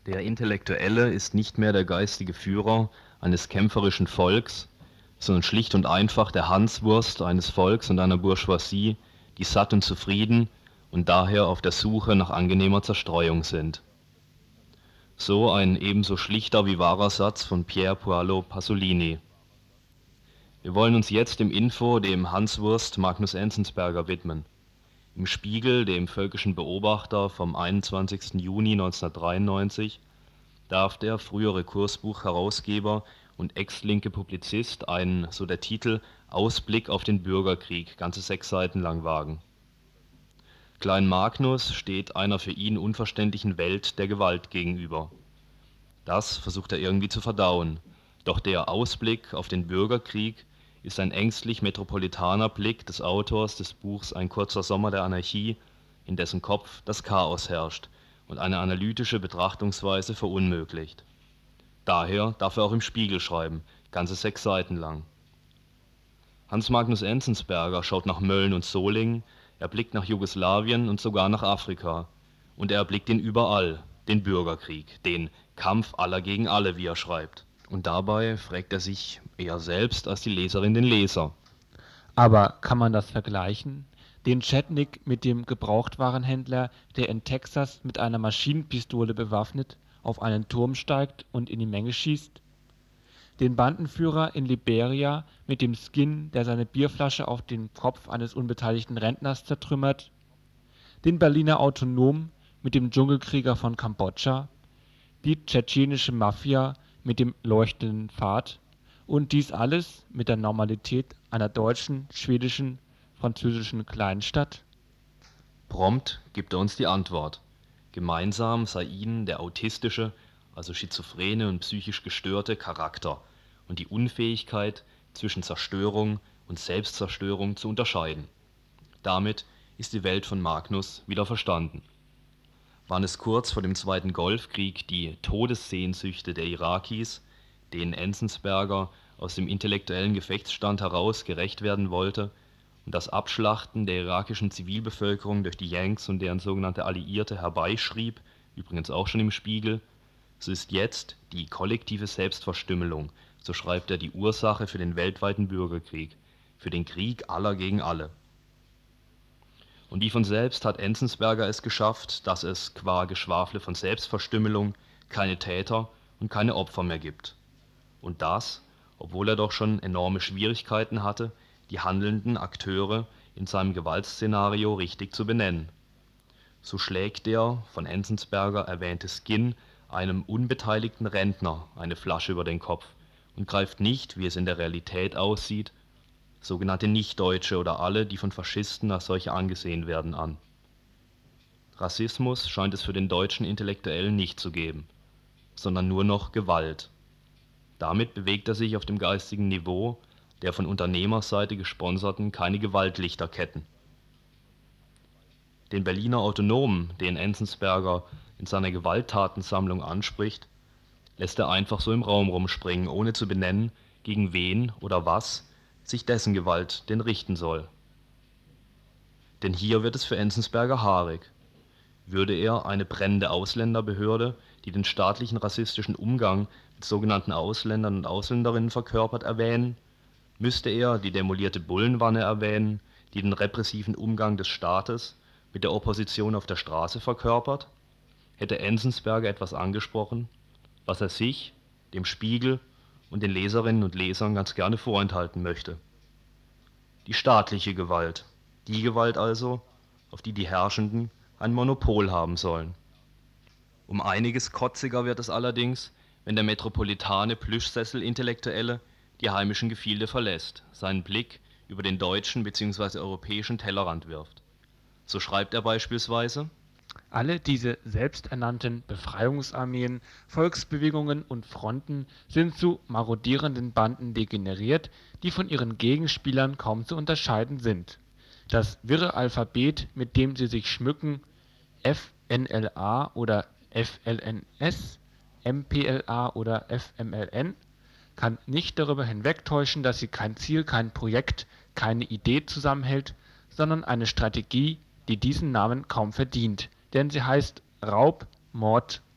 Der Intellektuelle ist nicht mehr der geistige Führer eines kämpferischen Volks, sondern schlicht und einfach der Hanswurst eines Volks und einer Bourgeoisie, die satt und zufrieden und daher auf der Suche nach angenehmer Zerstreuung sind. So ein ebenso schlichter wie wahrer Satz von Pier Paolo Pasolini. Wir wollen uns jetzt im Info dem Hanswurst Magnus Enzensberger widmen. Im Spiegel, dem Völkischen Beobachter vom 21. Juni 1993, darf der frühere Kursbuch-Herausgeber und ex-linke Publizist einen, so der Titel, Ausblick auf den Bürgerkrieg, ganze 6 Seiten lang wagen. Klein Magnus steht einer für ihn unverständlichen Welt der Gewalt gegenüber. Das versucht er irgendwie zu verdauen. Doch der Ausblick auf den Bürgerkrieg ist ein ängstlich metropolitaner Blick des Autors des Buchs Ein kurzer Sommer der Anarchie, in dessen Kopf das Chaos herrscht und eine analytische Betrachtungsweise verunmöglicht. Daher darf er auch im Spiegel schreiben, ganze 6 Seiten lang. Hans Magnus Enzensberger schaut nach Mölln und Solingen, er blickt nach Jugoslawien und sogar nach Afrika. Und er erblickt ihn überall, den Bürgerkrieg, den Kampf aller gegen alle, wie er schreibt. Und dabei fragt er sich eher selbst als die Leserin den Leser. Aber kann man das vergleichen? Den Chetnik mit dem Gebrauchtwarenhändler, der in Texas mit einer Maschinenpistole bewaffnet auf einen Turm steigt und in die Menge schießt? Den Bandenführer in Liberia mit dem Skin, der seine Bierflasche auf den Kopf eines unbeteiligten Rentners zertrümmert? Den Berliner Autonom mit dem Dschungelkrieger von Kambodscha? Die tschetschenische Mafia mit dem leuchtenden Pfad? Und dies alles mit der Normalität einer deutschen, schwedischen, französischen Kleinstadt? Prompt gibt er uns die Antwort. Gemeinsam sei ihnen der autistische, also schizophrene und psychisch gestörte Charakter und die Unfähigkeit, zwischen Zerstörung und Selbstzerstörung zu unterscheiden. Damit ist die Welt von Magnus wieder verstanden. Waren es kurz vor dem Zweiten Golfkrieg die Todessehnsüchte der Irakis, denen Enzensberger aus dem intellektuellen Gefechtsstand heraus gerecht werden wollte, und das Abschlachten der irakischen Zivilbevölkerung durch die Yanks und deren sogenannte Alliierte herbeischrieb, übrigens auch schon im Spiegel, so ist jetzt die kollektive Selbstverstümmelung, so schreibt er, die Ursache für den weltweiten Bürgerkrieg, für den Krieg aller gegen alle. Und wie von selbst hat Enzensberger es geschafft, dass es qua Geschwafle von Selbstverstümmelung keine Täter und keine Opfer mehr gibt. Und das, obwohl er doch schon enorme Schwierigkeiten hatte, die handelnden Akteure in seinem Gewaltszenario richtig zu benennen. So schlägt der von Enzensberger erwähnte Skin einem unbeteiligten Rentner eine Flasche über den Kopf und greift nicht, wie es in der Realität aussieht, sogenannte Nichtdeutsche oder alle, die von Faschisten als solche angesehen werden, an. Rassismus scheint es für den deutschen Intellektuellen nicht zu geben, sondern nur noch Gewalt. Damit bewegt er sich auf dem geistigen Niveau der von Unternehmerseite gesponserten keine Gewaltlichterketten. Den Berliner Autonomen, den Enzensberger in seiner Gewalttatensammlung anspricht, lässt er einfach so im Raum rumspringen, ohne zu benennen, gegen wen oder was sich dessen Gewalt denn richten soll. Denn hier wird es für Enzensberger haarig. Würde er eine brennende Ausländerbehörde, die den staatlichen rassistischen Umgang mit sogenannten Ausländern und Ausländerinnen verkörpert, erwähnen, müsste er die demolierte Bullenwanne erwähnen, die den repressiven Umgang des Staates mit der Opposition auf der Straße verkörpert? Hätte Enzensberger etwas angesprochen, was er sich, dem Spiegel und den Leserinnen und Lesern ganz gerne vorenthalten möchte? Die staatliche Gewalt, die Gewalt also, auf die die Herrschenden ein Monopol haben sollen. Um einiges kotziger wird es allerdings, wenn der metropolitane Plüschsessel-Intellektuelle die heimischen Gefilde verlässt, seinen Blick über den deutschen bzw. europäischen Tellerrand wirft. So schreibt er beispielsweise: Alle diese selbsternannten Befreiungsarmeen, Volksbewegungen und Fronten sind zu marodierenden Banden degeneriert, die von ihren Gegenspielern kaum zu unterscheiden sind. Das wirre Alphabet, mit dem sie sich schmücken, FNLA oder FLNS, MPLA oder FMLN, kann nicht darüber hinwegtäuschen, dass sie kein Ziel, kein Projekt, keine Idee zusammenhält, sondern eine Strategie, die diesen Namen kaum verdient, denn sie heißt Raub, Mord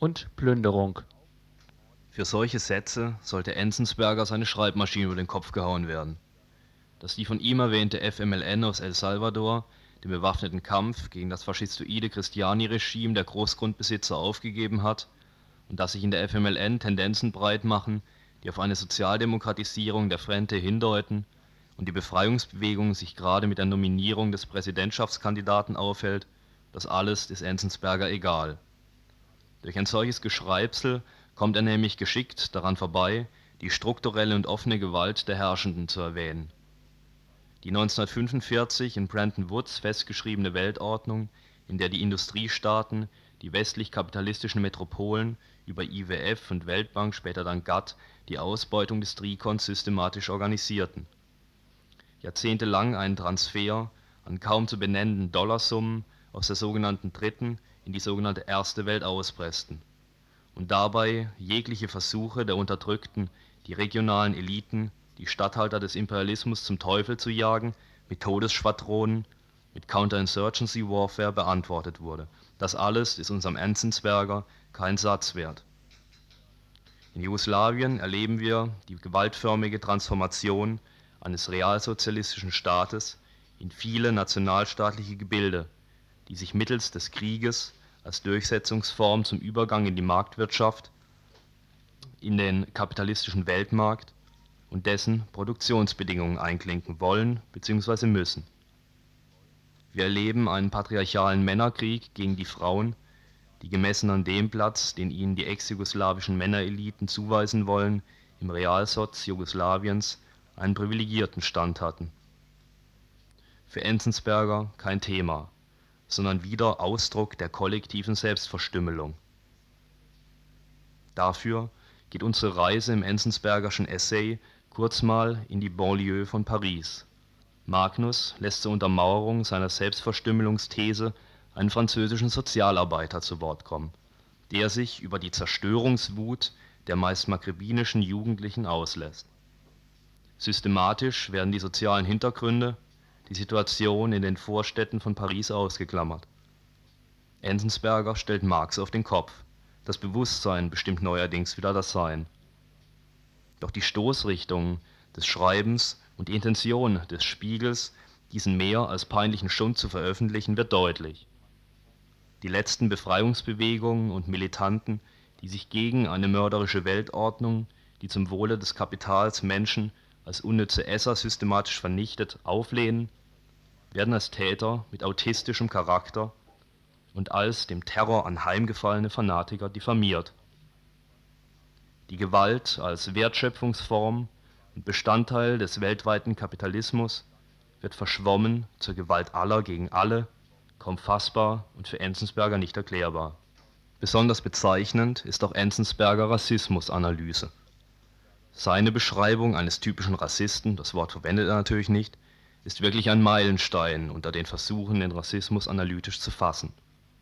und Plünderung. Für solche Sätze sollte Enzensberger seine Schreibmaschine über den Kopf gehauen werden. Dass die von ihm erwähnte FMLN aus El Salvador den bewaffneten Kampf gegen das faschistoide Cristiani-Regime der Großgrundbesitzer aufgegeben hat und dass sich in der FMLN Tendenzen breit machen, die auf eine Sozialdemokratisierung der Frente hindeuten und die Befreiungsbewegung sich gerade mit der Nominierung des Präsidentschaftskandidaten aufhält, das alles ist Enzensberger egal. Durch ein solches Geschreibsel kommt er nämlich geschickt daran vorbei, die strukturelle und offene Gewalt der Herrschenden zu erwähnen. Die 1945 in Bretton Woods festgeschriebene Weltordnung, in der die Industriestaaten die westlich-kapitalistischen Metropolen über IWF und Weltbank, später dann GATT, die Ausbeutung des Trikons systematisch organisierten. Jahrzehntelang einen Transfer an kaum zu benennenden Dollarsummen aus der sogenannten Dritten in die sogenannte Erste Welt auspressten und dabei jegliche Versuche der Unterdrückten, die regionalen Eliten, die Statthalter des Imperialismus zum Teufel zu jagen, mit Todesschwadronen, mit Counterinsurgency Warfare beantwortet wurde. Das alles ist unserem Enzensberger kein Satz wert. In Jugoslawien erleben wir die gewaltförmige Transformation eines realsozialistischen Staates in viele nationalstaatliche Gebilde, die sich mittels des Krieges als Durchsetzungsform zum Übergang in die Marktwirtschaft, in den kapitalistischen Weltmarkt und dessen Produktionsbedingungen einklinken wollen bzw. müssen. Wir erleben einen patriarchalen Männerkrieg gegen die Frauen, die gemessen an dem Platz, den ihnen die ex-jugoslawischen Männereliten zuweisen wollen, im Realsoz Jugoslawiens einen privilegierten Stand hatten. Für Enzensberger kein Thema, sondern wieder Ausdruck der kollektiven Selbstverstümmelung. Dafür geht unsere Reise im Enzensbergerschen Essay kurz mal in die Banlieue von Paris. Magnus lässt zur Untermauerung seiner Selbstverstümmelungsthese einen französischen Sozialarbeiter zu Wort kommen, der sich über die Zerstörungswut der meist maghrebinischen Jugendlichen auslässt. Systematisch werden die sozialen Hintergründe, die Situation in den Vorstädten von Paris ausgeklammert. Enzensberger stellt Marx auf den Kopf. Das Bewusstsein bestimmt neuerdings wieder das Sein. Doch die Stoßrichtung des Schreibens und die Intention des Spiegels, diesen mehr als peinlichen Schund zu veröffentlichen, wird deutlich. Die letzten Befreiungsbewegungen und Militanten, die sich gegen eine mörderische Weltordnung, die zum Wohle des Kapitals Menschen als unnütze Esser systematisch vernichtet, auflehnen, werden als Täter mit autistischem Charakter und als dem Terror anheimgefallene Fanatiker diffamiert. Die Gewalt als Wertschöpfungsform und Bestandteil des weltweiten Kapitalismus wird verschwommen zur Gewalt aller gegen alle, kaum fassbar und für Enzensberger nicht erklärbar. Besonders bezeichnend ist auch Enzensberger Rassismusanalyse. Seine Beschreibung eines typischen Rassisten, das Wort verwendet er natürlich nicht, ist wirklich ein Meilenstein unter den Versuchen, den Rassismus analytisch zu fassen.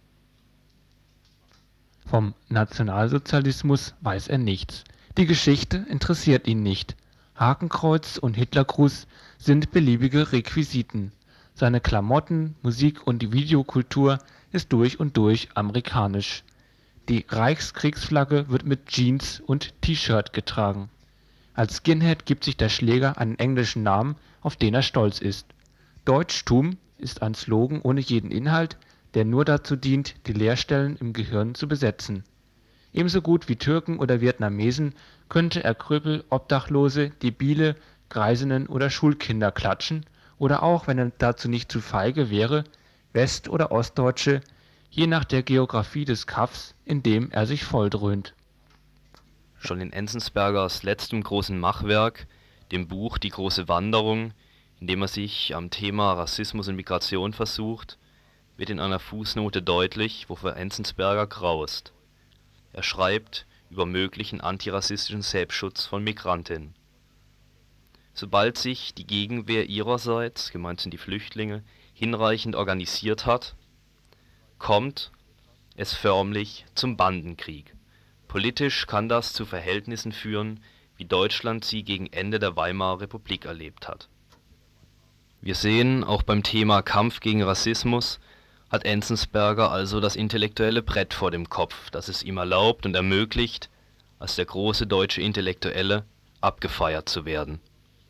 Vom Nationalsozialismus weiß er nichts. Die Geschichte interessiert ihn nicht. Hakenkreuz und Hitlergruß sind beliebige Requisiten. Seine Klamotten, Musik und die Videokultur ist durch und durch amerikanisch. Die Reichskriegsflagge wird mit Jeans und T-Shirt getragen. Als Skinhead gibt sich der Schläger einen englischen Namen, auf den er stolz ist. Deutschtum ist ein Slogan ohne jeden Inhalt, der nur dazu dient, die Leerstellen im Gehirn zu besetzen. Ebenso gut wie Türken oder Vietnamesen könnte er Krüppel, Obdachlose, Debile, Greisinnen oder Schulkinder klatschen oder auch, wenn er dazu nicht zu feige wäre, West- oder Ostdeutsche, je nach der Geografie des Kaffs, in dem er sich volldröhnt. Schon in Enzensbergers letztem großen Machwerk, dem Buch Die große Wanderung, in dem er sich am Thema Rassismus und Migration versucht, wird in einer Fußnote deutlich, wovor Enzensberger graust. Er schreibt über möglichen antirassistischen Selbstschutz von Migrantinnen. Sobald sich die Gegenwehr ihrerseits, gemeint sind die Flüchtlinge, hinreichend organisiert hat, kommt es förmlich zum Bandenkrieg. Politisch kann das zu Verhältnissen führen, wie Deutschland sie gegen Ende der Weimarer Republik erlebt hat. Wir sehen auch beim Thema Kampf gegen Rassismus hat Enzensberger also das intellektuelle Brett vor dem Kopf, das es ihm erlaubt und ermöglicht, als der große deutsche Intellektuelle abgefeiert zu werden.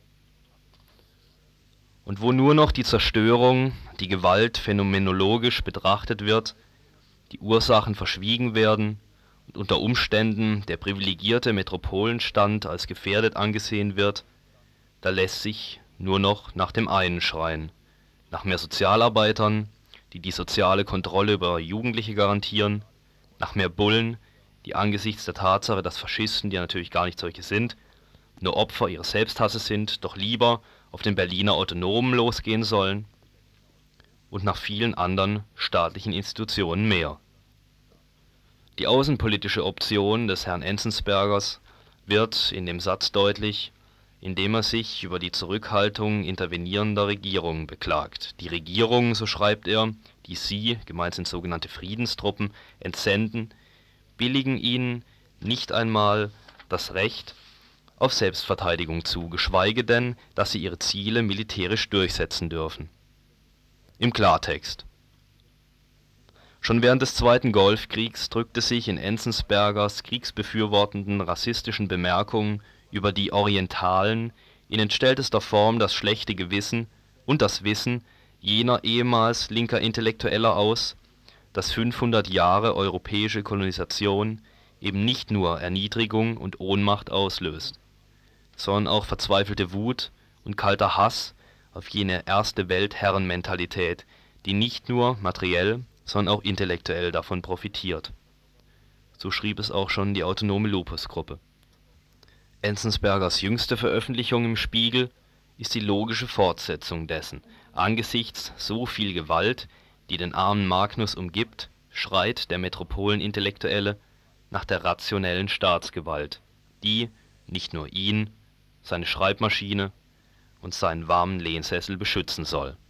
Und wo nur noch die Zerstörung, die Gewalt phänomenologisch betrachtet wird, die Ursachen verschwiegen werden und unter Umständen der privilegierte Metropolenstand als gefährdet angesehen wird, da lässt sich nur noch nach dem einen schreien: nach mehr Sozialarbeitern, die die soziale Kontrolle über Jugendliche garantieren, nach mehr Bullen, die angesichts der Tatsache, dass Faschisten, die ja natürlich gar nicht solche sind, nur Opfer ihres Selbsthasses sind, doch lieber auf den Berliner Autonomen losgehen sollen, und nach vielen anderen staatlichen Institutionen mehr. Die außenpolitische Option des Herrn Enzensbergers wird in dem Satz deutlich, indem er sich über die Zurückhaltung intervenierender Regierungen beklagt. Die Regierungen, so schreibt er, die sie, gemeint sind sogenannte Friedenstruppen, entsenden, billigen ihnen nicht einmal das Recht auf Selbstverteidigung zu, geschweige denn, dass sie ihre Ziele militärisch durchsetzen dürfen. Im Klartext: Schon während des Zweiten Golfkriegs drückte sich in Enzensbergers kriegsbefürwortenden rassistischen Bemerkungen über die Orientalen in entstelltester Form das schlechte Gewissen und das Wissen jener ehemals linker Intellektueller aus, dass 500 Jahre europäische Kolonisation eben nicht nur Erniedrigung und Ohnmacht auslöst, sondern auch verzweifelte Wut und kalter Hass auf jene Erste-Welt-Herren-Mentalität, die nicht nur materiell, sondern auch intellektuell davon profitiert. So schrieb es auch schon die Autonome Lupus-Gruppe. Enzensbergers jüngste Veröffentlichung im Spiegel ist die logische Fortsetzung dessen. Angesichts so viel Gewalt, die den armen Magnus umgibt, schreit der Metropolenintellektuelle nach der rationellen Staatsgewalt, die nicht nur ihn, seine Schreibmaschine und seinen warmen Lehnsessel beschützen soll